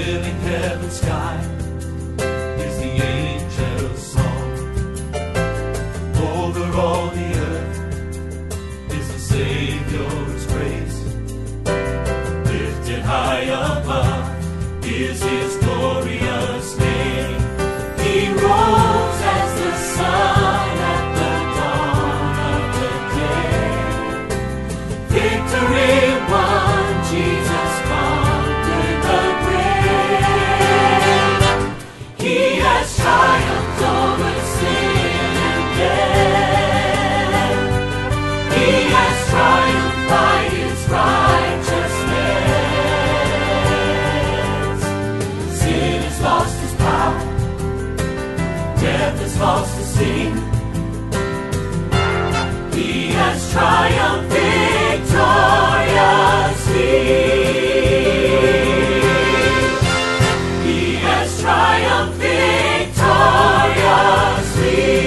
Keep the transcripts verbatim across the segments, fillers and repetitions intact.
filling heaven's sky is the angel's song. Over all the earth is the Savior's grace. Lifted high above is his glorious name. He rose as the sun at the dawn of the day. Victory won, Jesus conquered the grave. He has triumphed over sin and death. He has triumphed by his righteousness. Sin has lost his power, death has lost his sting. He has triumphed victoriously. He has triumphed victoriously.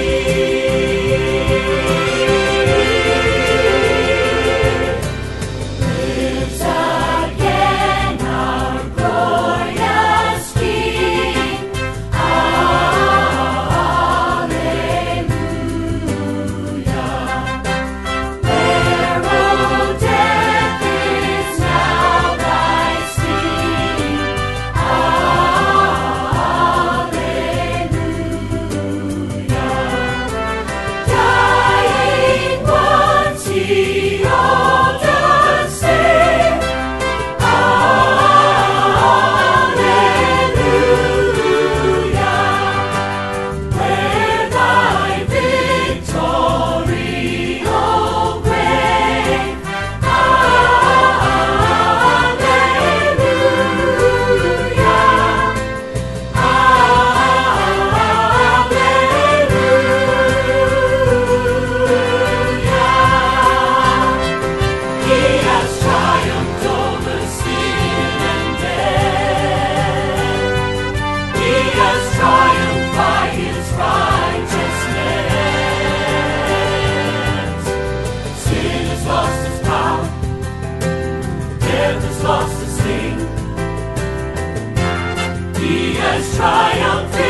Lives again our glorious King. Hallelujah. Where, O death, is now thy sting? Hallelujah. Dying once he all does save. Hallelujah. Where thy victory, O grave. Hallelujah. He has triumphed over sin and death. He has triumphed by his righteousness. Sin has lost its power, death has lost its sting. He has triumphed